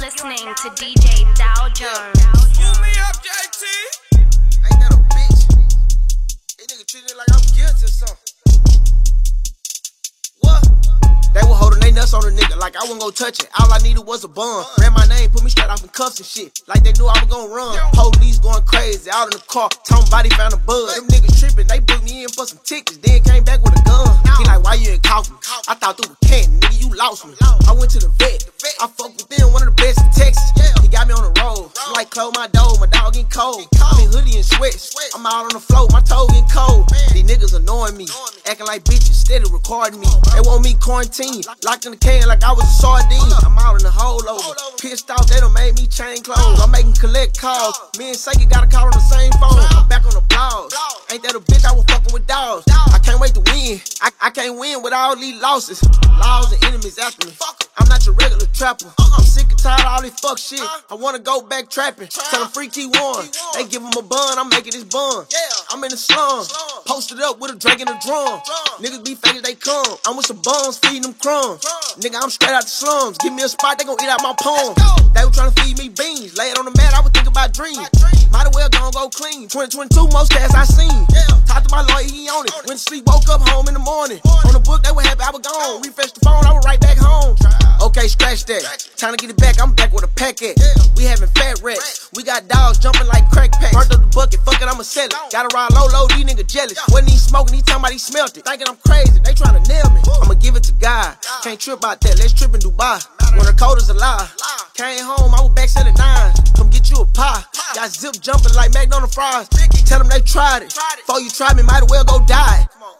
listening to DJ Dow Jones. Pull me up, JT. Ain't that a bitch? They nigga treated it like I'm guilty or something. What? They were holding they nuts on a nigga like I wasn't gon' touch it. All I needed was a bun. Ran my name, put me straight off in cuffs and shit. Like they knew I was gon' run. Police going crazy, out in the car. Tom body found a bud. Them niggas tripping, they booked me in for some tickets. Then came back with a gun. He like, why you ain't caught me? I thought through a can, nigga, you lost me. I went to the vet. I fucked with them, one of the best in Texas. He got me on the road. Like close my door, my dog getting cold. I'm in hoodie and sweats. I'm out on the floor, my toe getting cold. These niggas annoying me, acting like bitches, steady recording me. They want me quarantined, locked in the can like I was a sardine. I'm out in the hole over, pissed off, they done made me change clothes. I'm making collect calls, me and Saki got a call on the same phone. I'm back on the blogs, ain't that a bitch, I was fucking with dogs. I can't wait to win, I can't win with all these losses. Laws and enemies after me, I'm not your regular trapper. I'm sick and tired of all this fuck shit, I wanna go back trapping. Tell them free T1, they give him a bun, I'm making this bun. I'm in the slums, posted up with a Drake and a drum. Niggas be fake as they come, I'm with some bums feeding them crumbs. Nigga, I'm straight out the slums, give me a spot, they gon' eat out my palm. They were tryna feed me beans, lay it on the mat, I was thinking about dreams. Might as well go clean, 2022 most cats I seen. Talked to my lawyer, he on it, went to sleep, woke up home in the morning. On the book, they were happy I was gone, refresh the phone, I was right back home. Okay, scratch that, time to get it back, I'm back with a pack at. We having fat rats, we got dogs jumping like crack packs. Burnt up the bucket, fuck it, I'ma sell it. Gotta ride low, these niggas jealous. Wasn't even smoking, he talking about he smelt it. Thinking I'm crazy, they tryna nail me. I'ma give it to God, can't trip about that, let's trip in Dubai. When the code is a lie, came home, I was back selling nines. Come get you a pie, got zip jumping like McDonald's fries. Tell them they tried it, before you try me, might as well go die.